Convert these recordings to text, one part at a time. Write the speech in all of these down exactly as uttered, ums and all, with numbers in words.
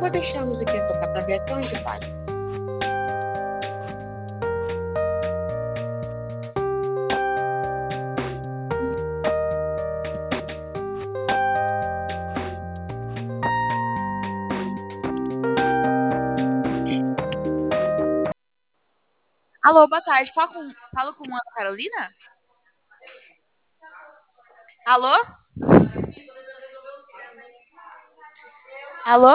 vou deixar a musiquinha tocar pra ver até onde vai. Alô, boa tarde. Falo com, falo com Ana Carolina? Alô? Alô?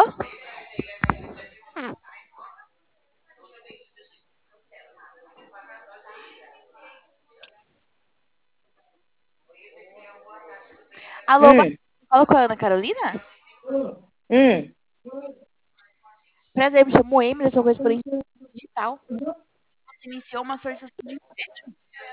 Alô, boa Hum, tarde. Falo com a Ana Carolina? hum. Prazer, me chamo Emily, eu sou correspondente digital. Você iniciou uma solicitação de empréstimo?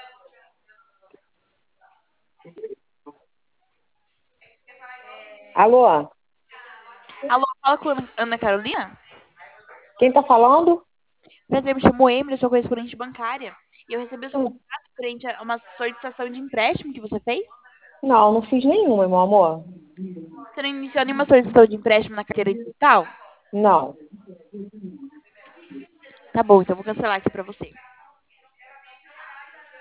Alô? Alô, fala com a Ana Ana Carolina? Quem tá falando? Prazer, me chamo Emily, eu sou correspondente bancária. E eu recebi o seu Hum. contato frente a uma solicitação de empréstimo que você fez? Não, não fiz nenhuma, meu amor. Você não iniciou nenhuma solicitação de empréstimo na carteira digital? Não. Tá bom, então eu vou cancelar aqui pra você.